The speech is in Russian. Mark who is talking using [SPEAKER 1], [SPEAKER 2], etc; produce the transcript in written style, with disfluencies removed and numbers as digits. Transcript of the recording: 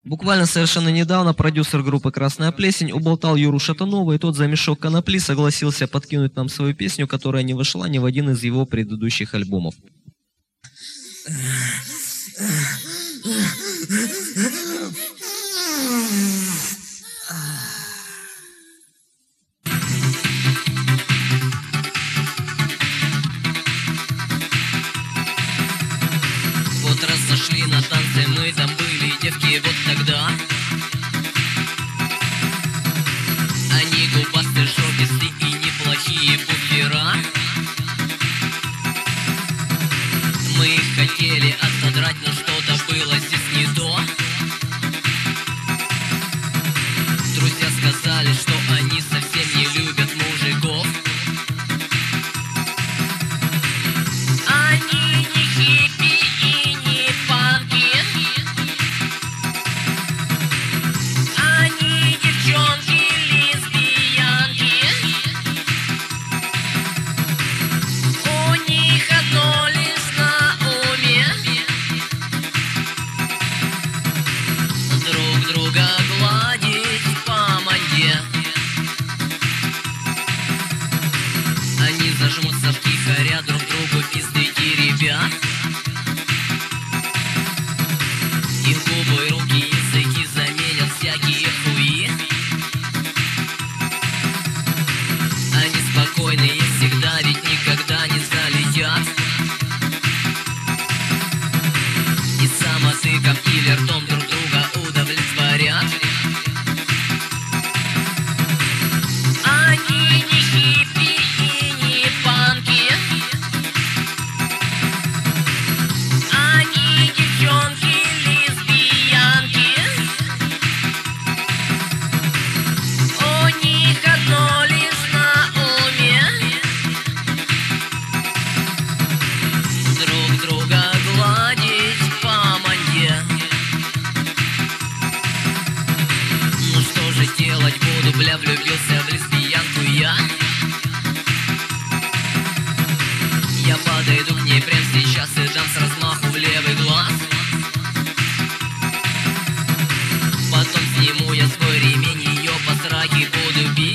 [SPEAKER 1] Буквально совершенно недавно продюсер группы «Красная плесень» уболтал Юру Шатунова, и тот за мешок конопли согласился подкинуть нам свою песню, которая не вошла ни в один из его предыдущих альбомов.
[SPEAKER 2] Вот раз зашли на танцы, мы там были, девки, вот тогда. Они губастые, жопистые и неплохие буфера. Мы их хотели отодрать, но что-то было здесь не то. Друзья сказали, что они совсем не любят мужиков. Они не хиппи и не панки. Они девчонки лесбиянки. У них одно лишь на уме: друг друга гладить по манде. Они зажмутся втихаря, друг другу пизды теребя. Их губы, руки, языки заменят всякие хуи. Они спокойные всегда, ведь никогда не залетят. И самотыком или ртом друг друга удовлетворят. Они не хиппи и не панки. Они девчонки лесбиянки. У них одно лишь на уме: друг друга гладить по манде. Ну что же делать буду, бля, влюбился в лесбиянку я. Я подойду к ней прямо сейчас и дам с размаху в левый глаз. Потом сниму я свой ремень, ее по сраке буду бить.